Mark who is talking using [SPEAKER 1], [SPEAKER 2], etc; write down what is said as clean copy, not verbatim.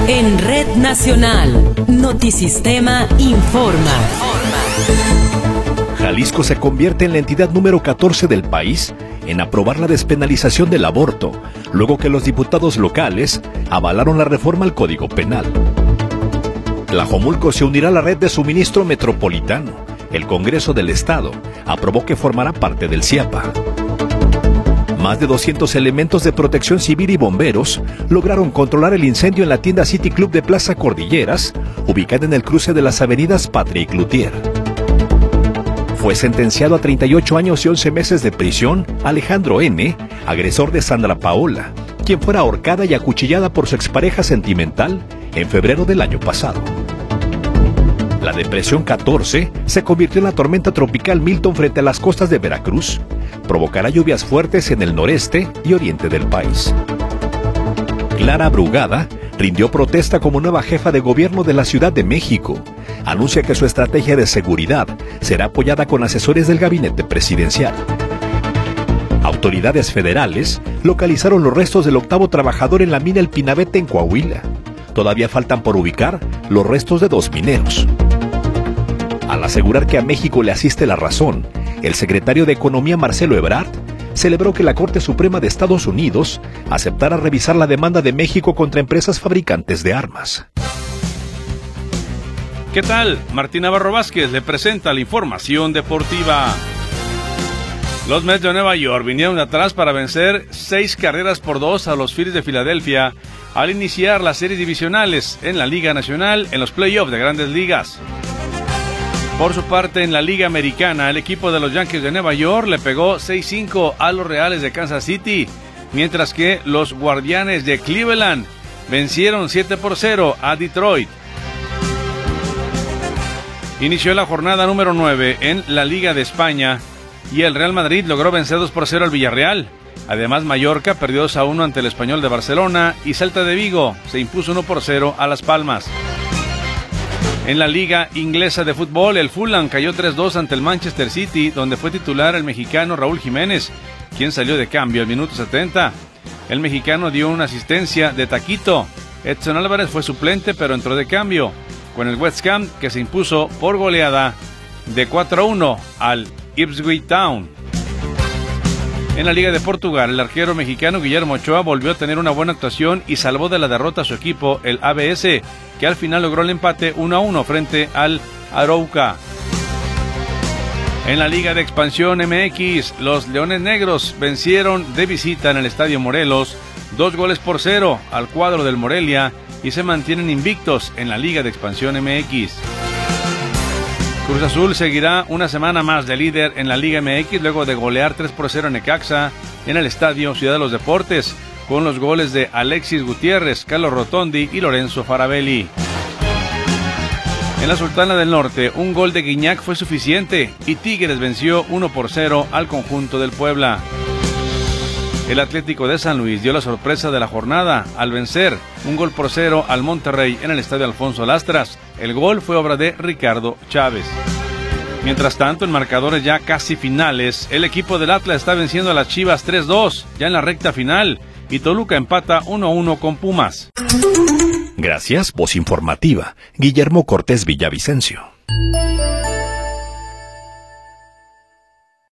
[SPEAKER 1] En Red Nacional, Notisistema informa.
[SPEAKER 2] Jalisco se convierte en la entidad número 14 del país en aprobar la despenalización del aborto, luego que los diputados locales avalaron la reforma al Código Penal. Tlajomulco se unirá a la red de suministro metropolitano. El Congreso del Estado aprobó que formará parte del CIAPA. Más de 200 elementos de protección civil y bomberos lograron controlar el incendio en la tienda City Club de Plaza Cordilleras, ubicada en el cruce de las avenidas Patria y Cloutier. Fue sentenciado a 38 años y 11 meses de prisión Alejandro N., agresor de Sandra Paola, quien fuera ahorcada y acuchillada por su expareja sentimental en febrero del año pasado. La depresión 14 se convirtió en la tormenta tropical Milton frente a las costas de Veracruz. Provocará lluvias fuertes en el noreste y oriente del país. Clara Brugada rindió protesta como nueva jefa de gobierno de la Ciudad de México. Anuncia que su estrategia de seguridad será apoyada con asesores del gabinete presidencial. Autoridades federales localizaron los restos del 8º trabajador en la mina El Pinabete en Coahuila. Todavía faltan por ubicar los restos de 2 mineros. Al asegurar que a México le asiste la razón, el secretario de Economía Marcelo Ebrard celebró que la Corte Suprema de Estados Unidos aceptara revisar la demanda de México contra empresas fabricantes de armas.
[SPEAKER 3] ¿Qué tal? Martín Navarro Vázquez le presenta la información deportiva. Los Mets de Nueva York vinieron de atrás para vencer 6-2 a los Phillies de Filadelfia al iniciar las series divisionales en la Liga Nacional en los playoffs de Grandes Ligas. Por su parte, en la Liga Americana, el equipo de los Yankees de Nueva York le pegó 6-5 a los Reales de Kansas City, mientras que los Guardianes de Cleveland vencieron 7-0 a Detroit. Inició la jornada número 9 en la Liga de España y el Real Madrid logró vencer 2-0 al Villarreal. Además, Mallorca perdió 2-1 ante el Español de Barcelona y Celta de Vigo se impuso 1-0 a Las Palmas. En la Liga Inglesa de Fútbol, el Fulham cayó 3-2 ante el Manchester City, donde fue titular el mexicano Raúl Jiménez, quien salió de cambio al minuto 70. El mexicano dio una asistencia de taquito. Edson Álvarez fue suplente, pero entró de cambio, con el West Ham, que se impuso por goleada de 4-1 al Ipswich Town. En la Liga de Portugal, el arquero mexicano Guillermo Ochoa volvió a tener una buena actuación y salvó de la derrota a su equipo, el ABS, que al final logró el empate 1-1 frente al Arouca. En la Liga de Expansión MX, los Leones Negros vencieron de visita en el Estadio Morelos 2-0 al cuadro del Morelia y se mantienen invictos en la Liga de Expansión MX. Cruz Azul seguirá una semana más de líder en la Liga MX luego de golear 3-0 en Necaxa en el Estadio Ciudad de los Deportes, con los goles de Alexis Gutiérrez, Carlos Rotondi y Lorenzo Farabelli. En la Sultana del Norte, un gol de Guiñac fue suficiente y Tigres venció 1-0 al conjunto del Puebla. El Atlético de San Luis dio la sorpresa de la jornada al vencer 1-0 al Monterrey en el Estadio Alfonso Lastras. El gol fue obra de Ricardo Chávez. Mientras tanto, en marcadores ya casi finales, el equipo del Atlas está venciendo a las Chivas 3-2 ya en la recta final y Toluca empata 1-1 con Pumas.
[SPEAKER 2] Gracias, voz informativa, Guillermo Cortés Villavicencio.